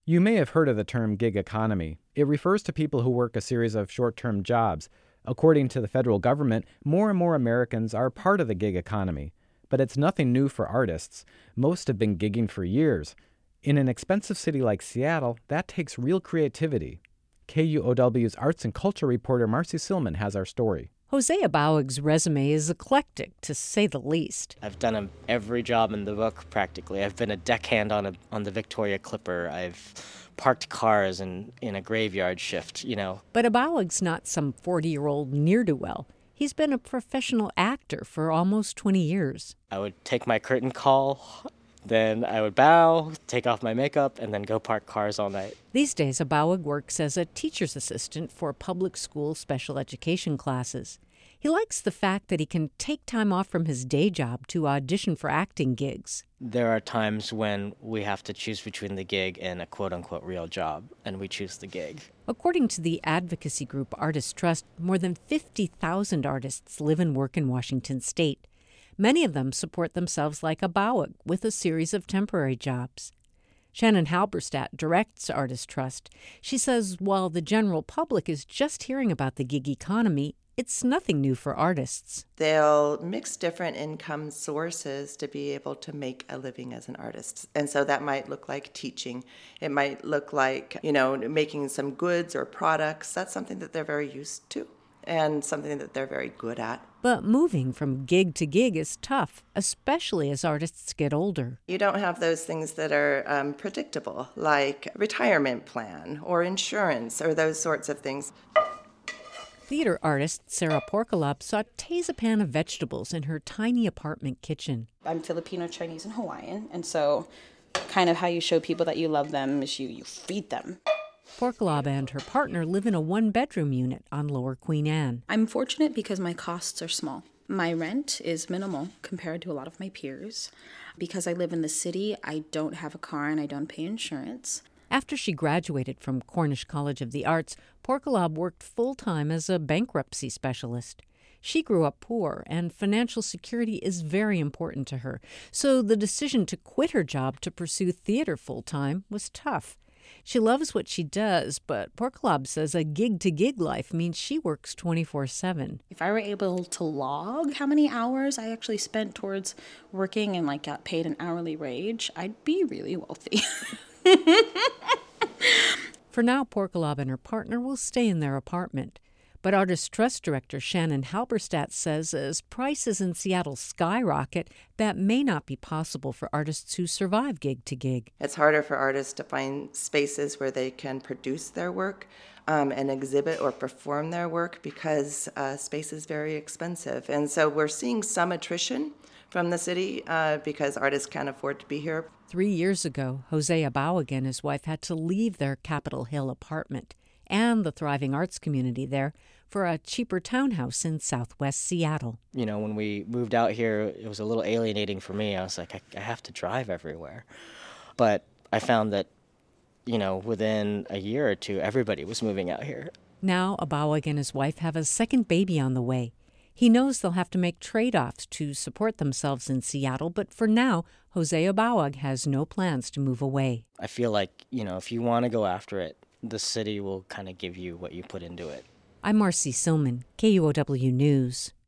You may have heard of the term gig economy. It refers to people who work a series of short-term jobs. According to the federal government, more and more Americans are part of the gig economy. But it's nothing new for artists. Most have been gigging for years. In an expensive city like Seattle, that takes real creativity. KUOW's arts and culture reporter Marcy Silman has our story. Hosea Bauig's resume is eclectic, to say the least. I've done every job in the book, practically. I've been a deckhand on the Victoria Clipper. I've parked cars in a graveyard shift, But Bauig's not some 40-year-old ne'er-do-well. He's been a professional actor for almost 20 years. I would take my curtain call, then I would bow, take off my makeup, and then go park cars all night. These days, Bauig works as a teacher's assistant for public school special education classes. He likes the fact that he can take time off from his day job to audition for acting gigs. There are times when we have to choose between the gig and a quote-unquote real job, and we choose the gig. According to the advocacy group Artist Trust, more than 50,000 artists live and work in Washington state. Many of them support themselves like Bauig with a series of temporary jobs. Shannon Halberstadt directs Artist Trust. She says while the general public is just hearing about the gig economy, it's nothing new for artists. They'll mix different income sources to be able to make a living as an artist. And so that might look like teaching. It might look like, making some goods or products. That's something that they're very used to and something that they're very good at. But moving from gig to gig is tough, especially as artists get older. You don't have those things that are predictable, like a retirement plan or insurance or those sorts of things. Theater artist Sarah Porkalab sautés a pan of vegetables in her tiny apartment kitchen. I'm Filipino, Chinese, and Hawaiian, and so kind of how you show people that you love them is you feed them. Porkalab and her partner live in a one-bedroom unit on Lower Queen Anne. I'm fortunate because my costs are small. My rent is minimal compared to a lot of my peers. Because I live in the city, I don't have a car and I don't pay insurance. After she graduated from Cornish College of the Arts, Porkalab worked full-time as a bankruptcy specialist. She grew up poor, and financial security is very important to her. So the decision to quit her job to pursue theater full-time was tough. She loves what she does, but Porkalab says a gig-to-gig life means she works 24/7. If I were able to log how many hours I actually spent towards working and got paid an hourly wage, I'd be really wealthy. For now, Porkalab and her partner will stay in their apartment. But Artist Trust Director Shannon Halberstadt says as prices in Seattle skyrocket, that may not be possible for artists who survive gig to gig. It's harder for artists to find spaces where they can produce their work and exhibit or perform their work because space is very expensive. And so we're seeing some attrition from the city because artists can't afford to be here. 3 years ago, Hosea Bauig and his wife had to leave their Capitol Hill apartment and the thriving arts community there for a cheaper townhouse in southwest Seattle. When we moved out here, it was a little alienating for me. I was like, I have to drive everywhere. But I found that, within a year or two, everybody was moving out here. Now, Bauig and his wife have a second baby on the way. He knows they'll have to make trade-offs to support themselves in Seattle, but for now, Hosea Bauig has no plans to move away. I feel like, if you want to go after it, the city will kind of give you what you put into it. I'm Marcy Silman, KUOW News.